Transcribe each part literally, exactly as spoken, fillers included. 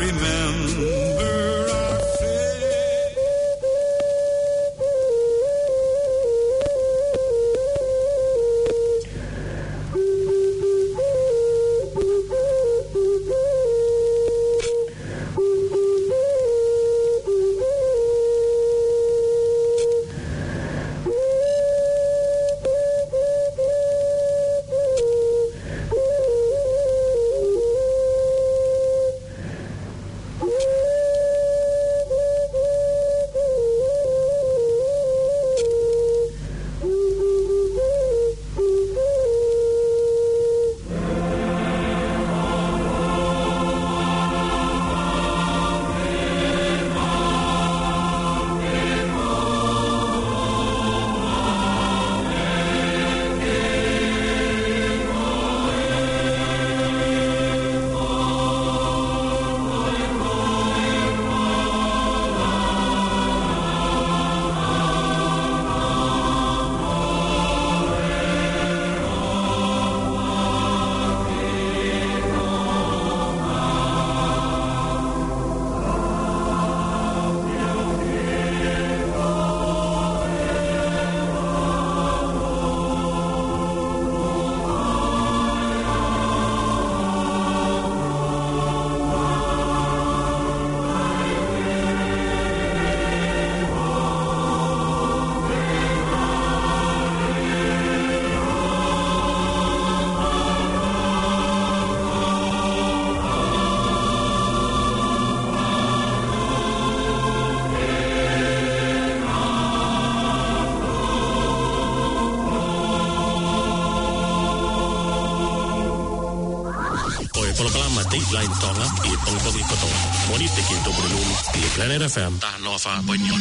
remember our face. Dateline tanga i pangpang ikoto. Moni tekin to brulum i Planet F M ta Nova Bonyon.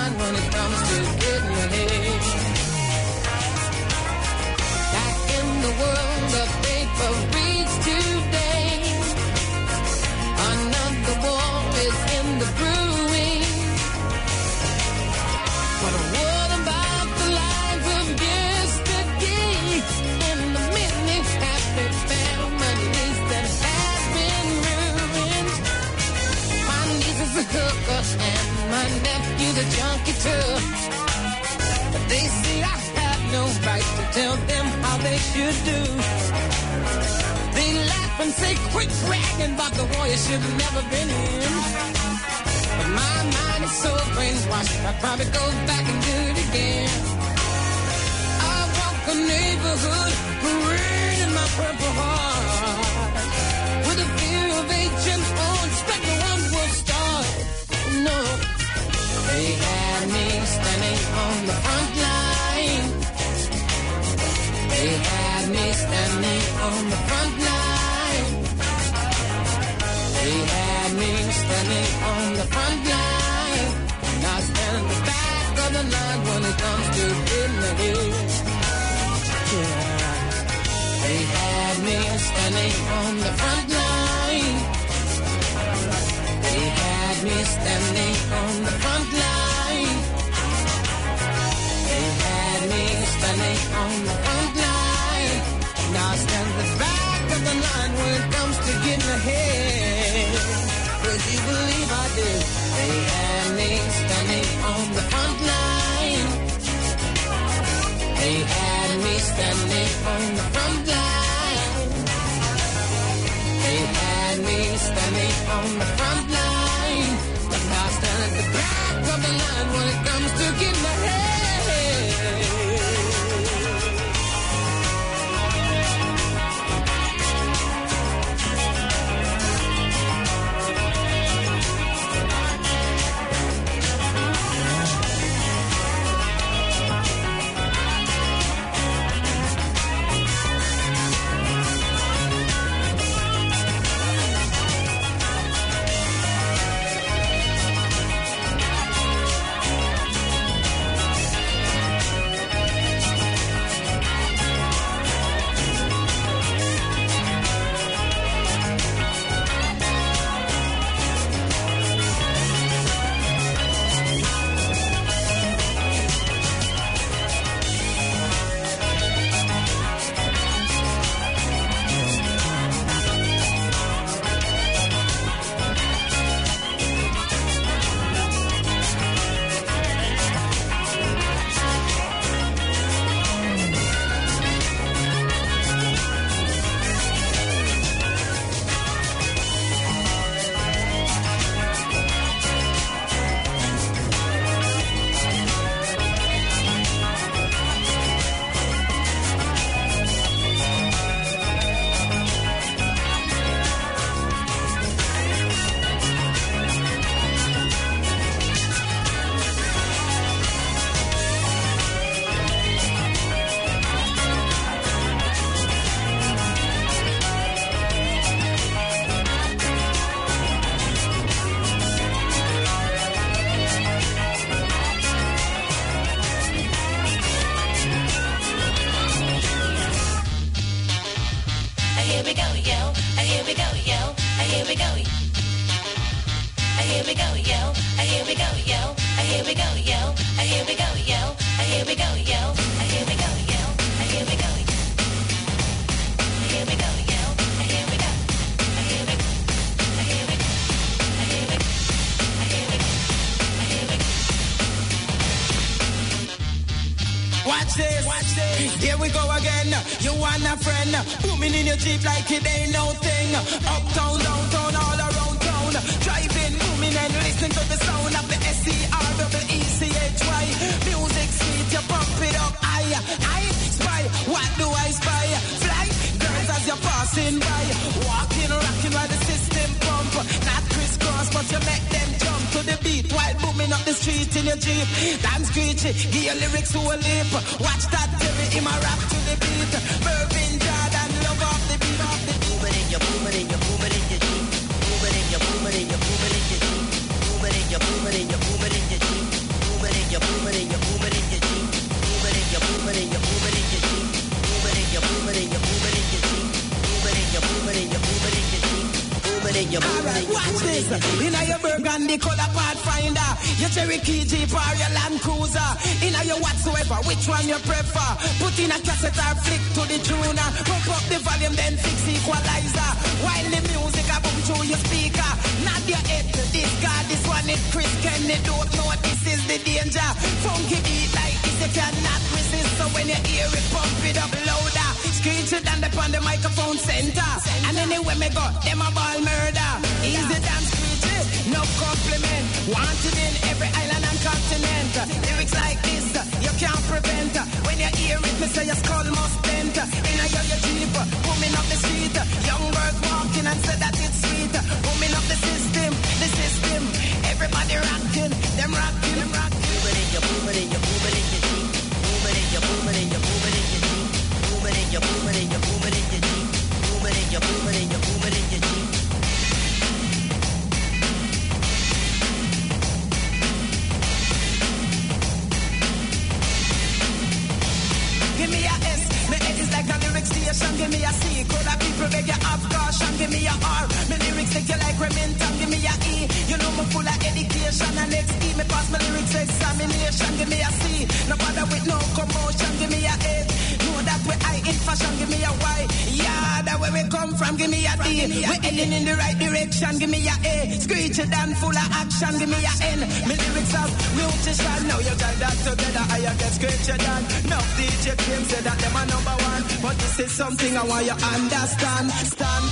Back in the how they should do. They laugh and say, quit bragging about the war you should have never been in. But my mind is so brainwashed, I'd probably go back and do it again. I walk the neighborhood, parade in my purple heart, with a fear of agents on, expect the one will start. No, they had me standing on the front line. They had me standing on the front line. They had me standing on the front line. And I stand at the back of the line when it comes to getting ahead. Yeah. They had me standing on the front line. They had me standing on the front line. They had me standing on the front line. Now I stand at the back of the line when it comes to getting ahead. Would you believe I did? They had me standing on the front line. They had me standing on the front line. They had me standing on the front line. But now I stand at the back of the line when it comes to getting ahead. Watch this. Watch this. Here we go again. You and a friend. Booming in your Jeep like it ain't no thing. Uptown, downtown, all around town. Driving, booming and listening to the sound of the S C R W E C H Y. Music sweet, you pump it up. I, I spy. What do I spy? Fly. Girls as you're passing by. Walking, rocking while the system pump. Not crisscross, but you make them jump to the beat while booming up the street in your Jeep. Dance screechy, give your lyrics to a lip. Watch that Terry in my rap to the beat. Mervyn Jordan, love off the beat, off the beat. Boom it in your, boom it in your, boom it in your Jeep. Boom it in your, boom it in your, boom it in your Jeep. Boom it in your, boom it in your, boom it in your Jeep. Boom it in your, boom it in your, boom it in your Jeep. Boom it in your, boom it in your, boom it in your Jeep. Boom it in your, boom it in your, boom it in your Jeep. Boom it in your, boom it in your, boom it in your Jeep. Alright, watch this. In your burgundy color Pathfinder, your Cherokee Jeep or your Land Cruiser. In your whatsoever, which one you prefer? Put in a cassette or flick to the tuner. Pump up the volume, then fix equalizer. While the music a boom through your speaker. Nod your head to this guy, this one is Chris Kenny. Don't know this is the danger. Funky beat like this, you cannot resist. So when you hear it, pump it up louder. Screech it and upon the microphone center. And anywhere me go, them a ball murder. Easy dance, screech it, no compliment. Wanted in every island and continent. Lyrics like this, you can't prevent. When you hear it, me say your skull must dent. In a your jeep, booming up the street. Young bird walking and said that it's sweet. Booming up the system, the system. Everybody rocking, them rocking, them rocking. Boom it in your, boom it in your, boom it in your jeep. Boom it in your, boom it in your, boom it in your jeep. Boom it in your, boom it in your, boom it in your jeep. Boom it in your, boom it in your, boom it in your jeep. Give me a S, my head is like a lyric station. Give me a C, could have people beg you have caution. Give me a R, my lyrics take you like Remington. Give me a E, you know me full of education. And next E, me pass my lyrics examination. Give me a C, no bother with no commotion. Give me a H, know that we high in fashion. Give me a Y, yeah, that where we come from. Give me a D, we heading in the right direction. Give me a A, screechy and full of action. Give me a N, my lyrics have nutrition. Now you got that together, I get screechy down. No D J claim say that them are number one, but this is something I want you understand. Stand.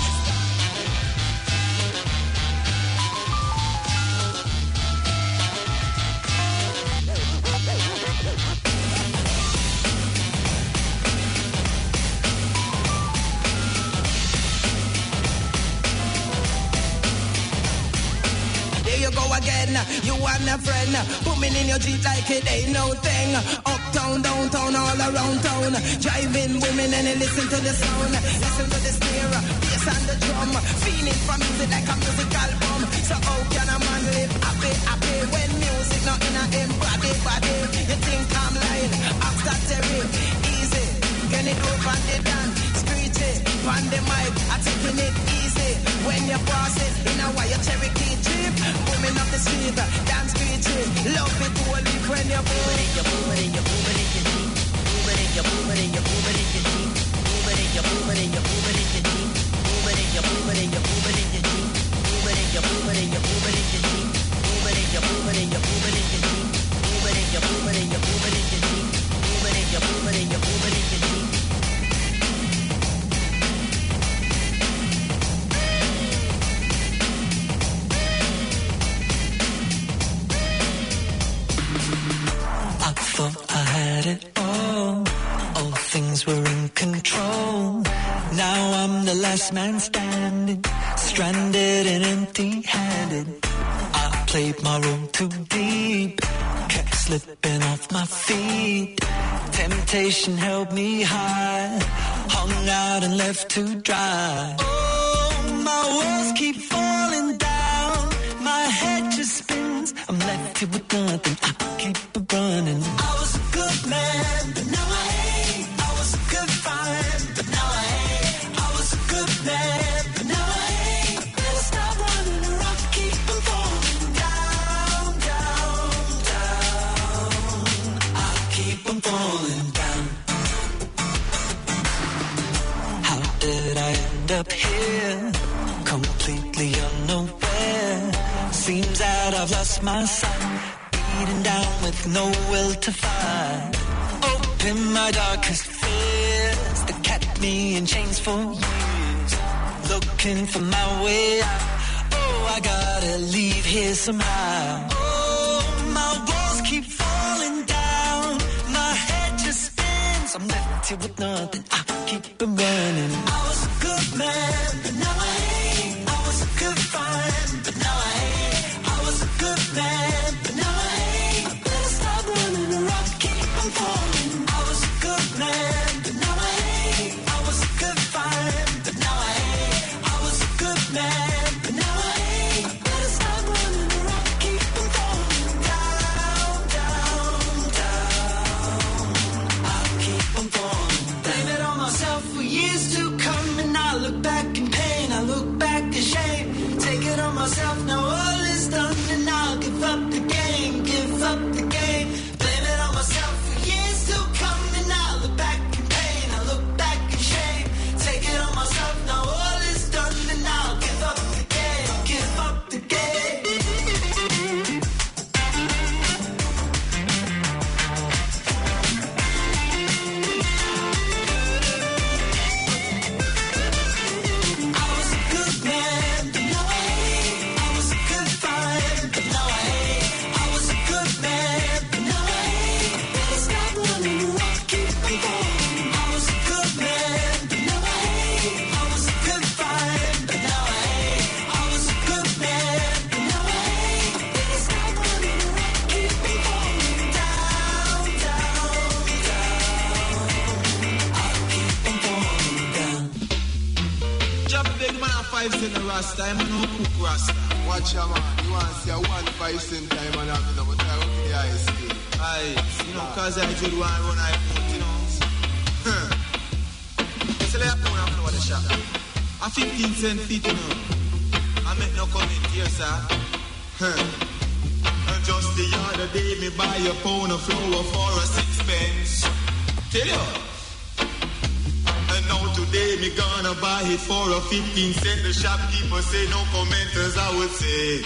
Again, you and a friend, booming in your Jeep like it ain't no thing. Uptown, downtown, all around town, driving women and listen to the sound, listen to the snare, bass and the drum, feeling for music like a musical bomb. So how can a man live happy, happy when music not in a him body, body? You think I'm lying? Ask that Terry, easy, get it over the dance, screech it, on the mic, I'm taking it easy. When you pass it in a wire Cherokee Jeep, booming up the street, dance screechy, love it to a leap when you boom it in your, boom it in your, boom it in your Jeep, boom it in your, boom it in your, boom it in your Jeep, boom it in your, boom it in your, boom it in your Jeep, boom it in your, boom it in your, boom it in your Jeep, boom it in your, boom it in your, boom it in your Jeep, boom it in your, boom it in your, boom it in your Jeep, boom it in your, boom it in your, boom it in your Jeep, boom it in your, boom it in your, boom it in your Jeep. I had it all, all things were in control. Now I'm the last man standing, stranded and empty-handed. I played my role too deep, kept slipping off my feet. Temptation held me high, hung out and left to dry. Oh, my walls keep falling down, my head just spins, I'm left here with nothing, I keep it running. I was a good man, but now I ain't. I was a good fine, but now I ain't. I was a good man, but now I ain't. I better stop running or I'll keep on falling down, down, down. I'll keep on falling down. How did I end up here? Completely unaware. Seems that I've lost my sight, beaten down with no will to fight. Open my darkest fears that kept me in chains for years, looking for my way out. Oh, I gotta leave here somehow. Oh, my walls keep falling down, my head just spins, I'm left here with nothing, I keep on running. I was a good man, but now I ain't. I was a good fine, but now I ain't. I was a good man, but now I ain't. I better stop running or I'll keep on falling. I was a good man, but now I ain't. I was a good fine, but now I ain't. I was a good man, but now I ain't. I better stop running or I'll keep on falling down, down, down. I'll keep on falling down. Blame it on myself for years to come, and I look back in pain, I look back in shame. Take it on myself, now all is done, and I'll give up the game, give up the game. Blame it on myself for years to come, and I look back in pain, I look back in shame. Take it on myself, now all is done, and I'll give up the game, give up the game. five cent a Rasta, I'm no cook Rasta. Watch your man, you want to see a one five cent time and have it, but I don't think the ice cream. Aye, you know, cause I just want to run I put, you know. Huh. So let me put on the shop. A fifteen cent feet, you know. I make no comment here, sir. Huh. And just the other day, me buy a pound of flour for a sixpence. Tell you. And now today, me gonna buy it for a fifteen cent. The shopkeeper say no commenters, I would say.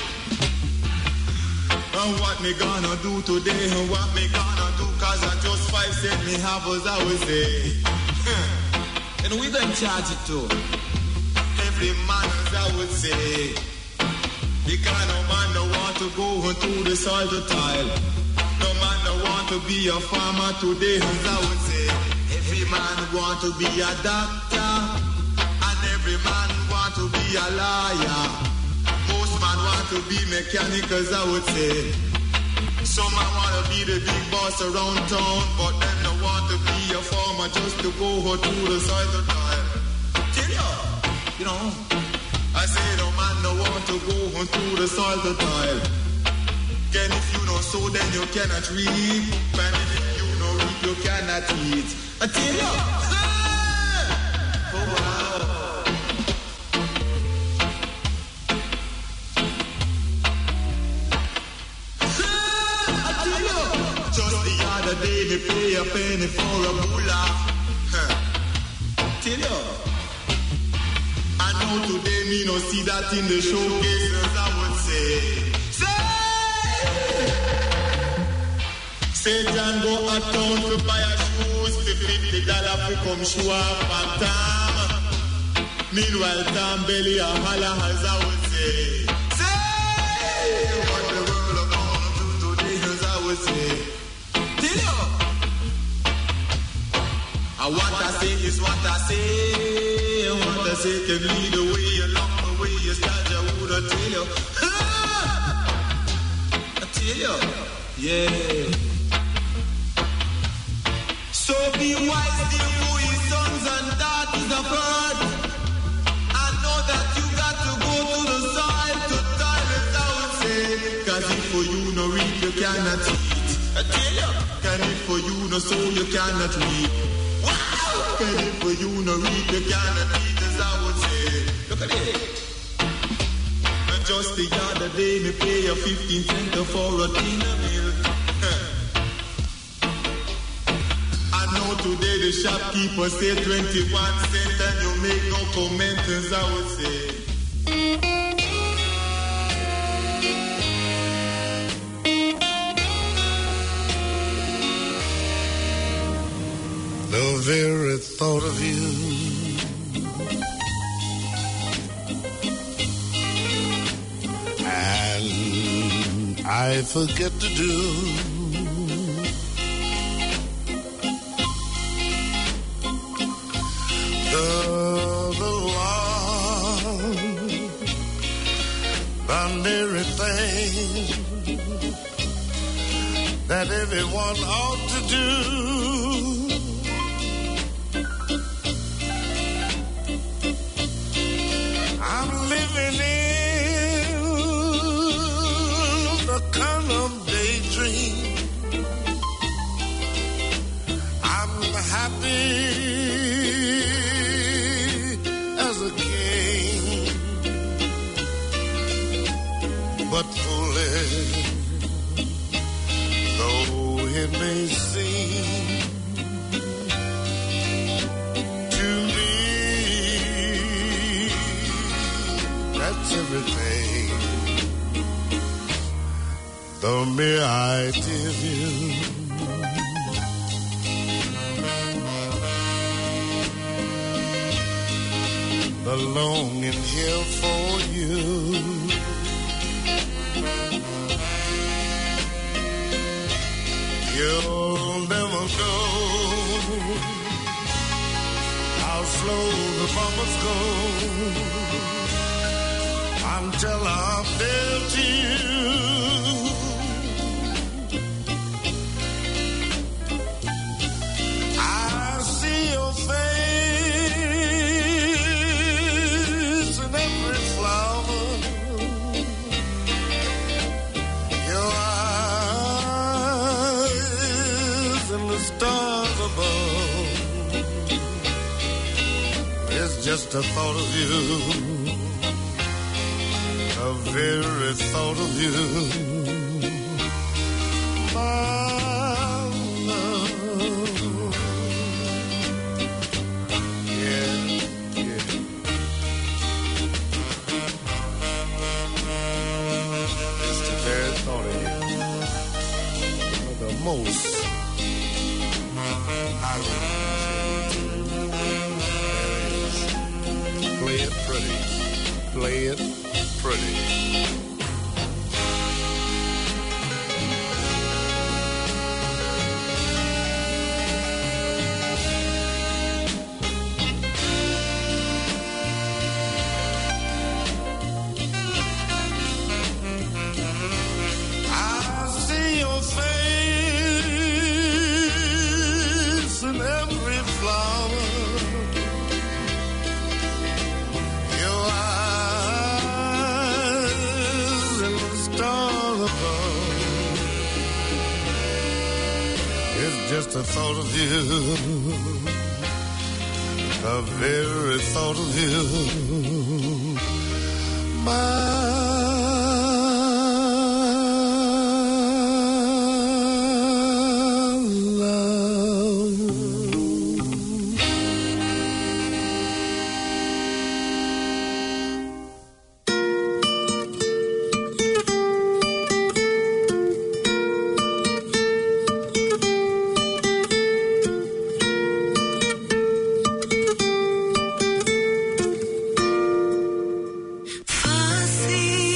And what me gonna do today, and what me gonna do, cause I just five cent me have as I would say. And we gonna charge it too. Every man as I would say. The kind of man that want to go through the soil to tile. No man that want to be a farmer today, as I would say. Every man want to be a doctor, and every man want to be a lawyer. Most man want to be mechanic, as I would say. Some man want to be the big boss around town, but them don't want to be a farmer just to go through the soil to tile. Tell you, you know, I say no man don't want to go through the soil to tile. Then if you know so, then you cannot reap, and if you know reap, you cannot eat. I tell you, oh wow. The day me pay a penny for a moolah. Huh. Tell you. I know today me no see that in the showcase, as I would say. Say! Say John go a town to buy a shoes for fifty dollars to come show up at Tom. Meanwhile Tom belly a holla, as I would say. Say! What the world are gonna do today, as I would say. And what I say is what I say. And what I say can lead the way along the way you start your wood, I tell you. I tell you. Yeah. So be wise, dear boys, sons and daughters of earth. I know that you got to go to the soil to toil, as I would say. Cause if for you no reap, you cannot eat. I tell you. Can if for you no sow, you cannot reap. Wow! Can if for you no reap, you cannot eat, as I would say. Look at it. And just the other day, me pay a fifteen cent for a tin of milk. I know today the shopkeeper say twenty-one cent, and you make no comment, as I would say. The very thought of you and I forget to do the, the long boundary thing that everyone ought to do. I'm living in the kind of daydream. I'm happy as a king, but foolish though it may seem to me, that's everything. The mere idea of you the longing here for you you'll never know how slow the bumpers go until I'm there to you. I see your face in every just the thought of you, the very thought of you, my love. Yeah, yeah. It's the very thought of you, the most. I play it pretty, play it pretty. I see your face in every flower. Just the thought of you, the very thought of you, my Fuzzy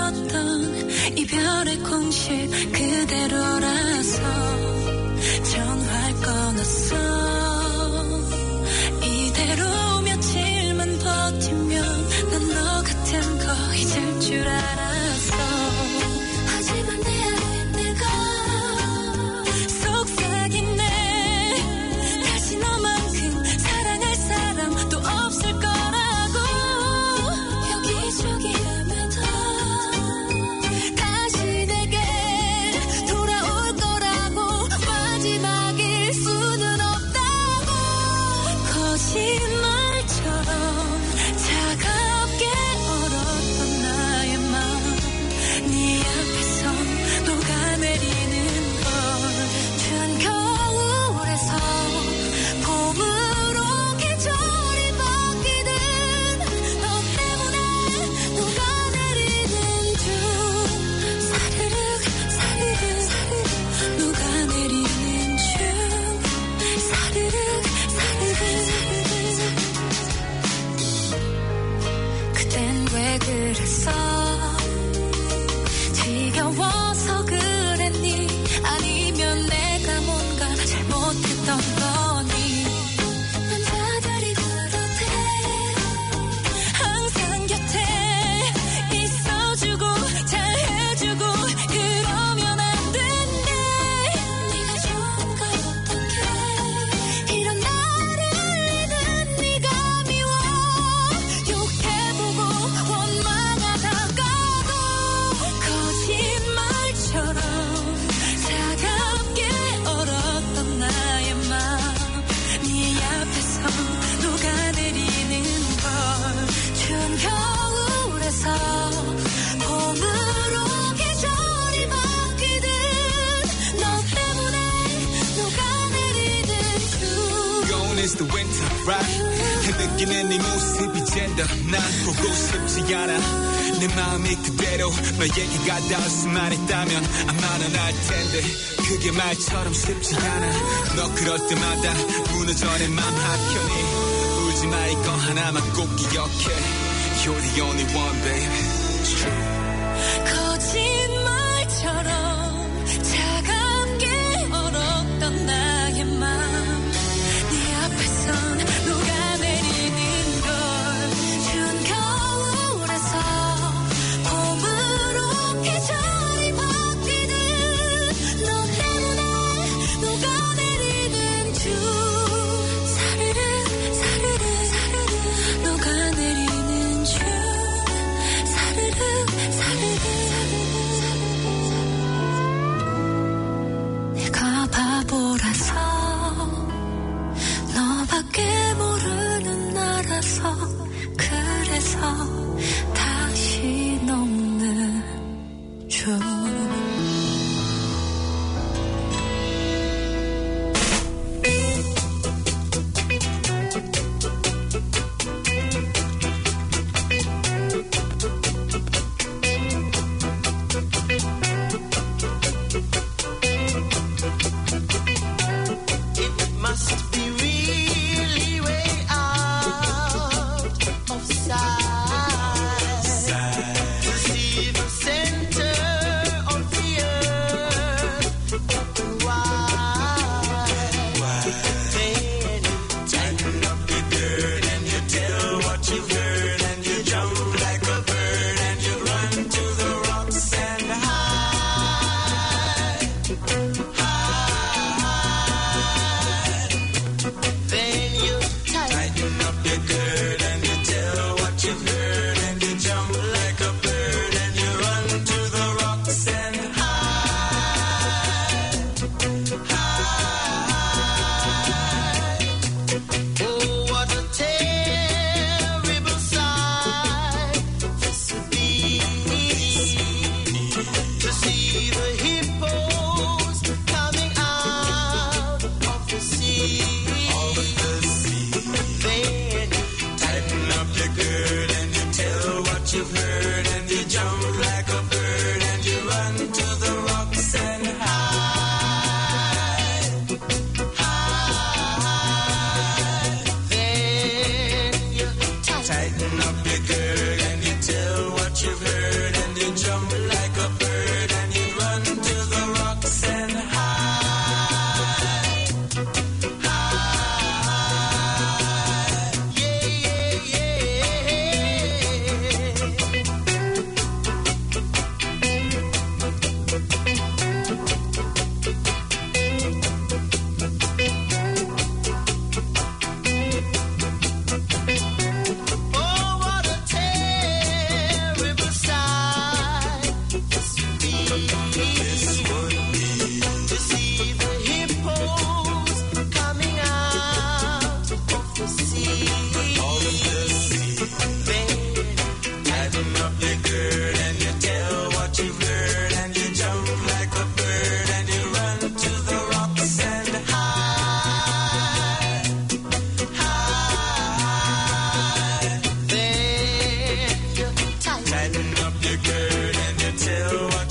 줬던 이별의 공식 그대로라서 전화를 끊었어. 이대로 며칠만 버티면 난 너 같은 거 잊을 줄 알았어. 하지만 내 안에 내가 속삭이네. 다시 너만큼 사랑할 사람 또 없을 거라고. 여기저기 헤매다 다시 내게 돌아올 거라고. 마지막일 수는 없다고. 거짓말처럼 차갑게 얼었던 나의 마음 네 앞에서 녹아내리는 걸. 추운 겨울에서 봄으로 계절이 바뀌는 너 때문에 녹아내리는 중. 사르륵 사르륵 녹아내리는 중. 사르륵 사르륵 그땐 왜 그랬어? 지겨워서 그랬니? 아니면 내가 뭔가 잘못했던 거니? 남자들이 그렇대. 항상 곁에 있어주고 잘해주고 그러면 안 된대. 네가 좋은가 어떡해. 이런 나를 잃는 네가 미워. 욕해보고 원망하다가도 거짓말처럼 차갑게 얼었던 나의 마음 네 앞에서 녹아내리는 걸. 추운 겨울에서 봄으로 계절이 바뀌듯 너 때문에 녹아내리는 중. Gone is the winter, right? 느끼는 네 모습이 젠더. 난 보고 싶지 않아. 내 마음이 그대로 너에게 가닿을 수만 있다면 아마도 날 텐데 그게 말처럼 쉽지 않아. 너 그럴 때마다 무너져 내 맘 한켠이. 울지 마 이거 하나만 꼭 기억해. You're the only one, baby. It's true. 거짓말처럼 차갑게 얼었던 나의 마음 네 앞에선 녹아내리는 걸. 추운 겨울에서 봄으로 계절이 바뀌듯 너 때문에 녹아내리는 중. 사르르 사르르 사르르 녹아내리는 중. 사르르 사르르 내가 바보라서 너밖에 모르는 나라서 그래서 다시 녹는 중. It must be really way out of sight to see the center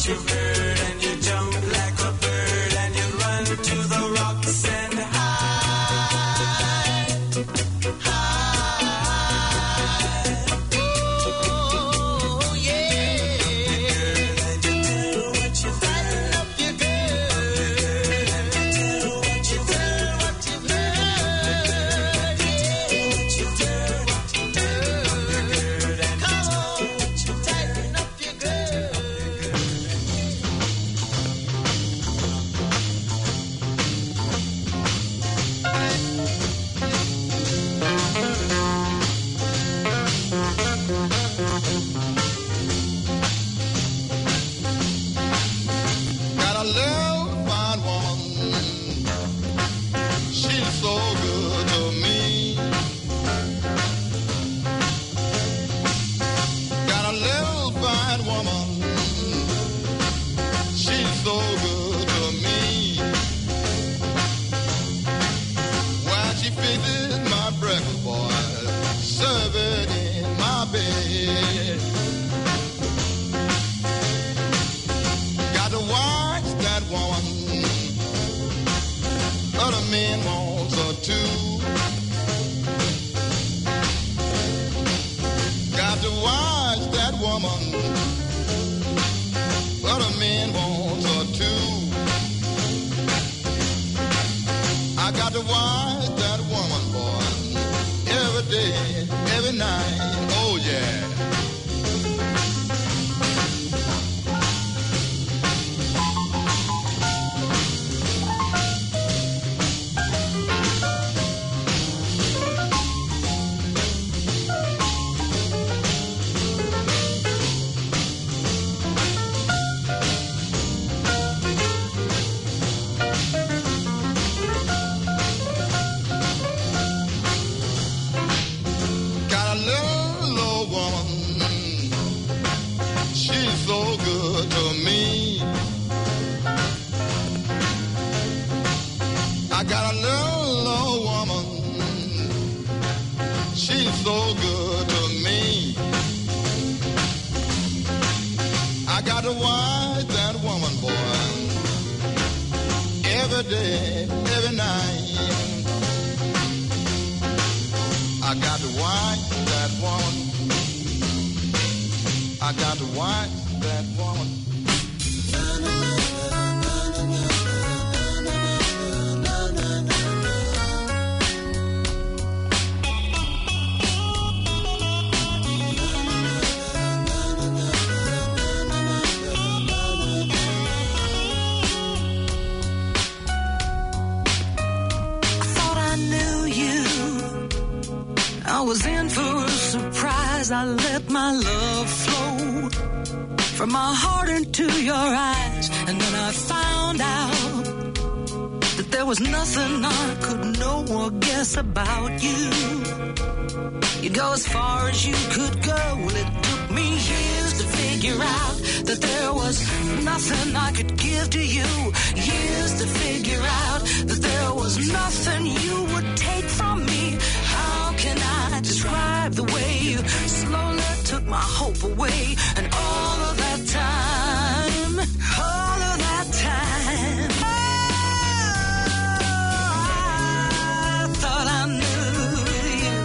you've heard, and you jump like a bird, and you run to the rocks and hide, hide. Oh, yeah. And you tell what you tighten up your girl, and you tell what you tell what you've heard, yeah. What you tell what you heard, and come on, tighten up your girl. Got a little fine woman. She's so good to me. Got a little fine woman. She's so good to me. Why she fixes my breakfast, boy, serve it in my bed. Got to watch that woman. Other men want her too. Got to watch that woman. Other men want her too. I got to watch that woman, boy, every day, every night. Oh yeah. Got a little old woman. She's so good to me. I got a little old woman. She's so good to me. I got to watch that woman, boy, every day, every night. I got to watch that woman. I got to watch that woman. I thought I knew you. I was in for a surprise. I let my love flow from my heart into your eyes. And then I found out that there was nothing I could know or guess about you. You go as far as you could go. Well, it took me years to figure out that there was nothing I could give to you. Years to figure out that there was nothing you would take from me. How can I describe the way you slowly took my hope away? And all of that time, all of that time, oh, I thought I knew you.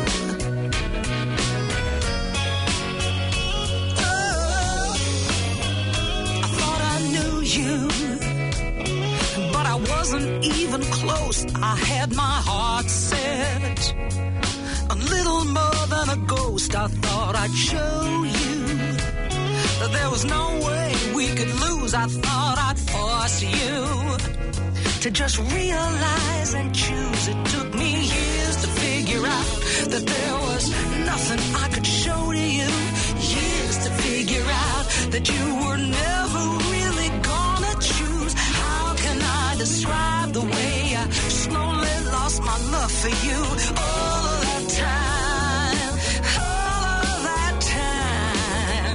Oh, I thought I knew you, but I wasn't even close. I had my heart set. A little more than a ghost, I thought I'd show you that there was no way we could lose. I thought I'd force you to just realize and choose. It took me years to figure out that there was nothing I could show to you. Years to figure out that you were never really gonna choose. How can I describe the way I slowly lost my love for you? All of that time, all of that time,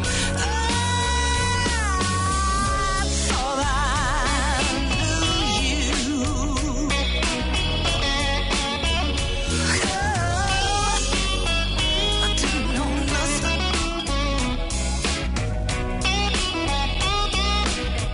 I thought I knew you. Oh, I didn't know nothing.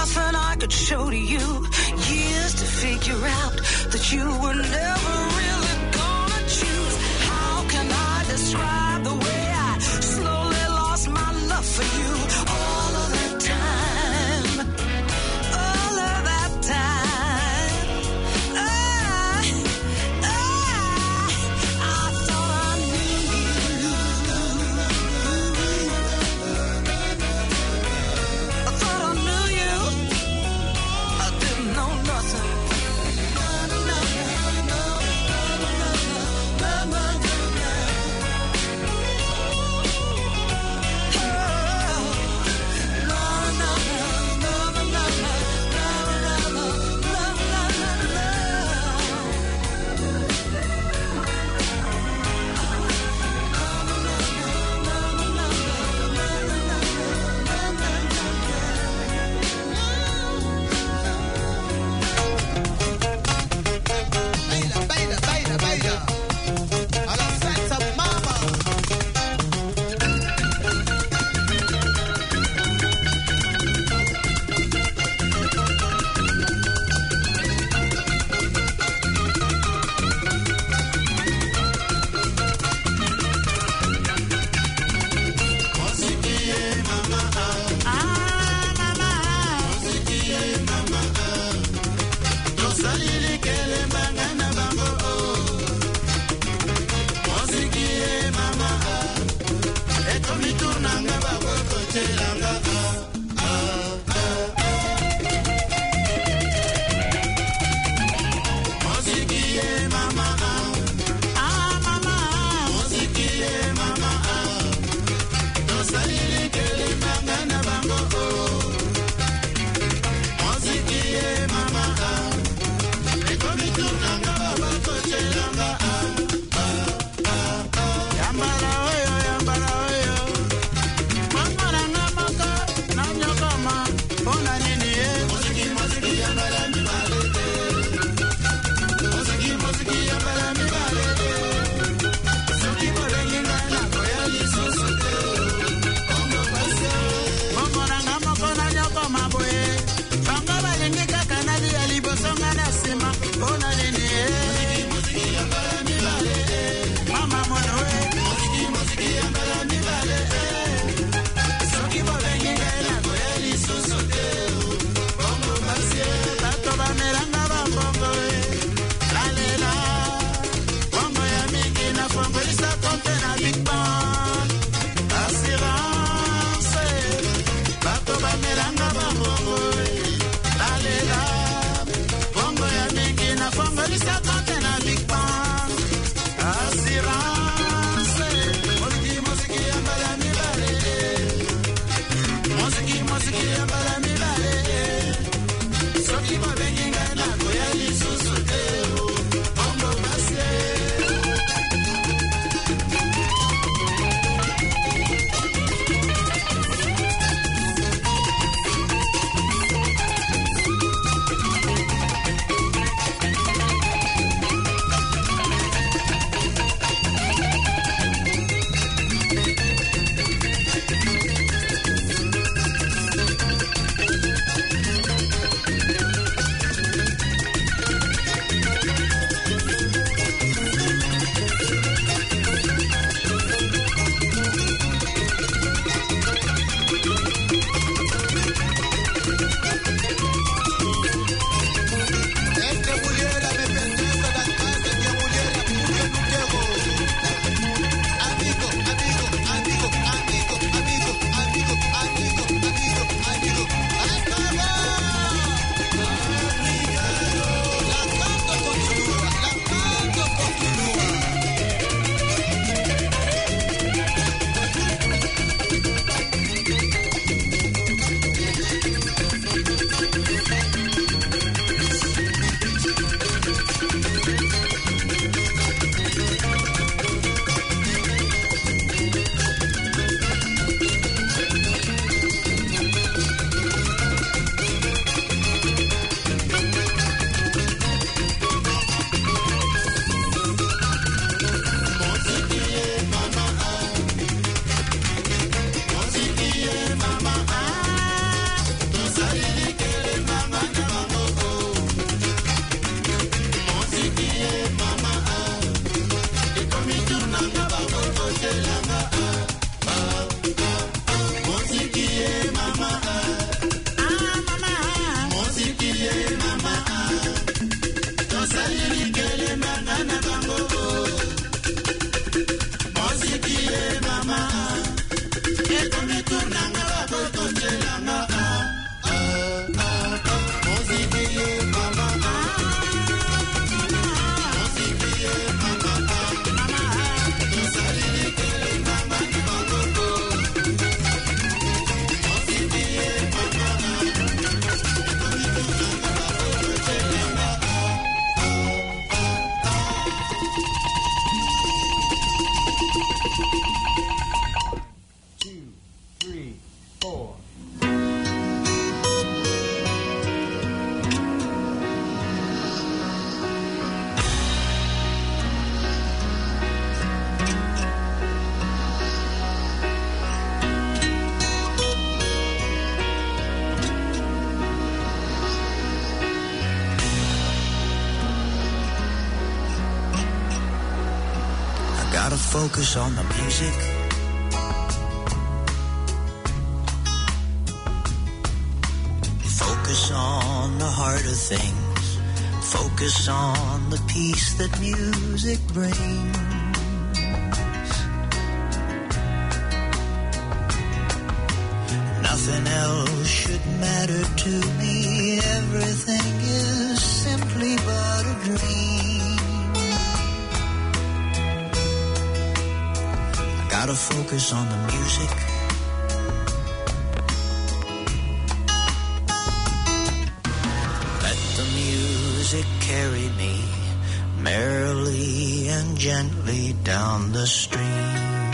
nothing I could show to you. Years to figure out that you were never really gonna choose. How can I describe the way I slowly lost my love for you? All of that time, all of that time, I, I, I thought I knew you. I thought I knew you. I didn't know nothing. focus on the music. Focus on the heart of things. Focus on the peace that music brings. Nothing else should matter to me. Everything is simply but a dream. I gotta focus on the music. Let the music carry me merrily and gently down the stream.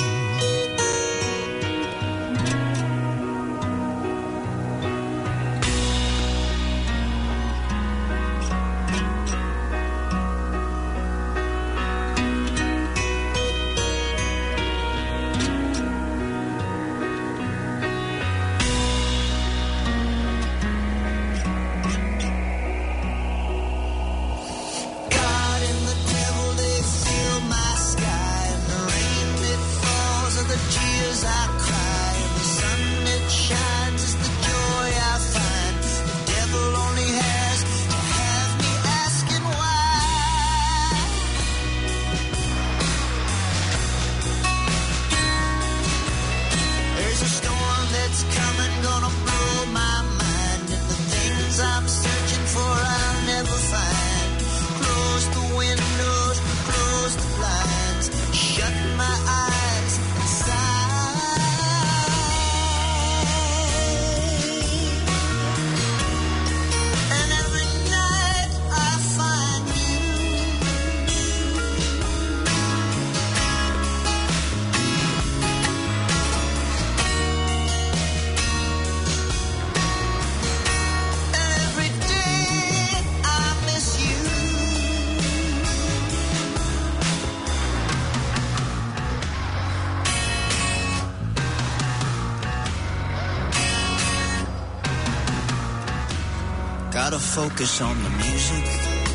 Gotta focus on the music.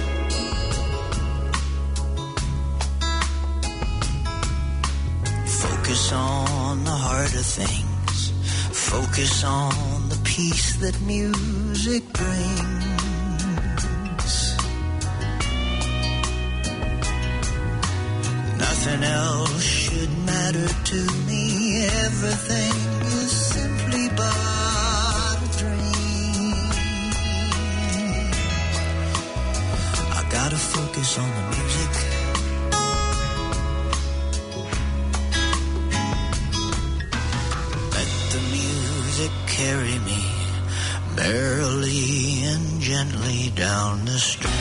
Focus on the heart of things. Focus on the peace that music brings. Nothing else should matter to me. Everything is simply but a dream. I gotta focus on the music. Let the music carry me merrily and gently down the street.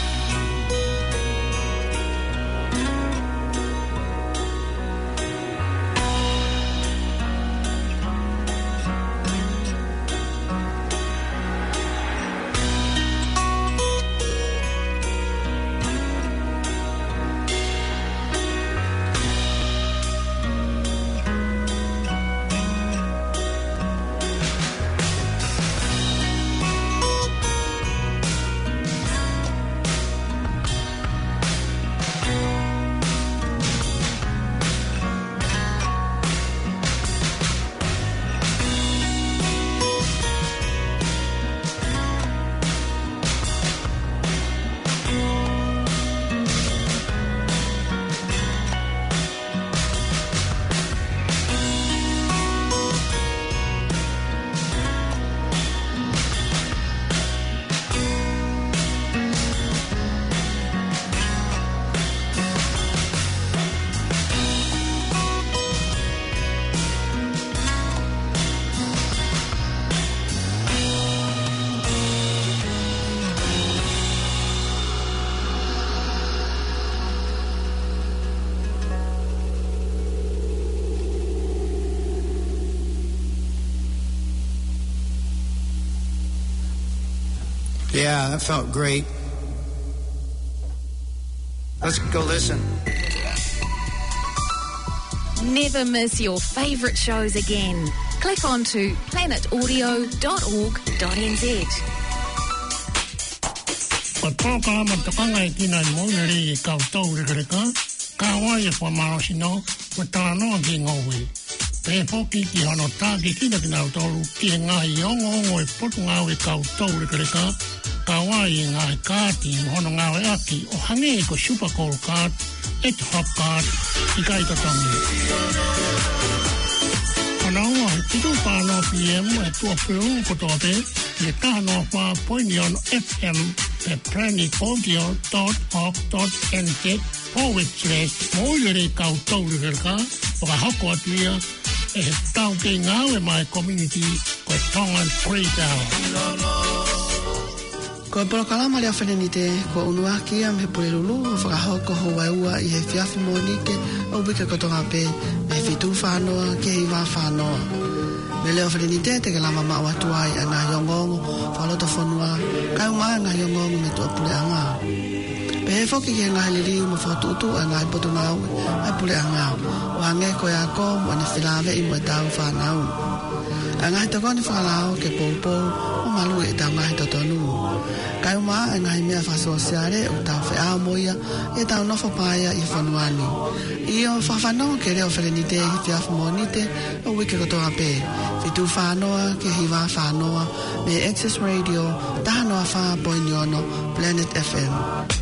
Yeah, that felt great. Let's go listen. Never miss your favourite shows again. Click on to planet audio dot org dot n z. Patoka matakanga ikinan mo nari ikaw tau rekareka Kawaii e whamarosino, wa tānoa ki ngowi. Pe poki ki hono tā ki kina ki nau tolu, ki e ngā i ongo ongo e potu ngā e kau tau reka reka, Kawaii e ngā e kāti, hono ngā e aki, o hange e ko Super Cold Card, e te Hot Card, i kai tatangi. Hono ua, he titu whānoa P M, e tua whiu kotoa te, le tānoa whā poini on F M, pe planet audio dot org dot n z, forward slash, moilere kau tau reka reka, o ka hoko atuia, e he tau te ngāwe mai community, ko e Tongan Free Town. Ko e polokalama lea whenenite, ko unuaki am he pulelulu, o whakahoko ho waiua i he whiawhi monike, o wika kotonga pe, me he whitu whanoa, ke hei wā whanoa. Me leo whenenite, te ke lama maa watuai a ngā yongongo, whalota whanua, kai umaa ngā yongongo me tu apule anga. Pe he whoki ke ngā heliriu ma whatutu a ngā ipoto nau, a pule anga, o hange ko e a ko, mo ne whilawe i mo e tau whanau. A ngā hita koni whakalao ke poupou, o malu e tau ngā hita tonu. Kai umaa e ngā mea whasoasiare o tau whea moia e tau nofo paia i whanuani. I o whawhanau ke reo wherenite i whiawhi monite o wike kotoa pe. Whitu whanoa ke hiwa whanoa me Access Radio, tahanoa wha poiniono, Planet F M.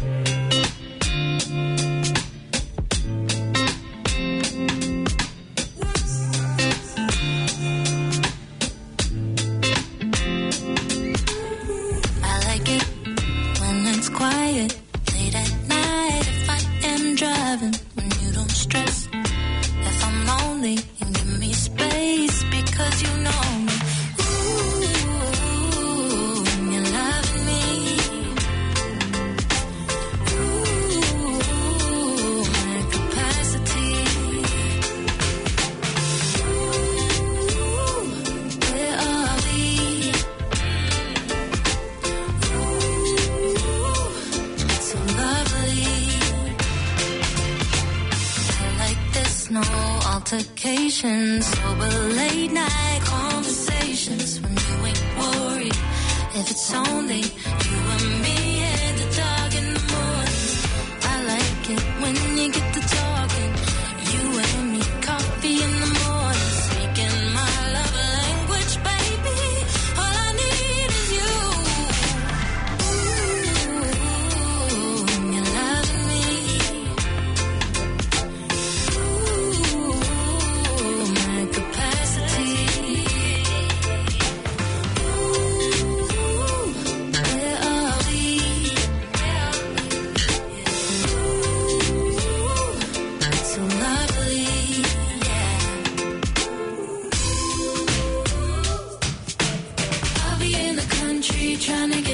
Altercations, sober late night conversations when you ain't worried. If it's only you and me in the dark in the morning. I like it when you get to talking. You and me, coffee in the morning, speaking my love language, baby. All I need is you. Ooh, you love me. Trying to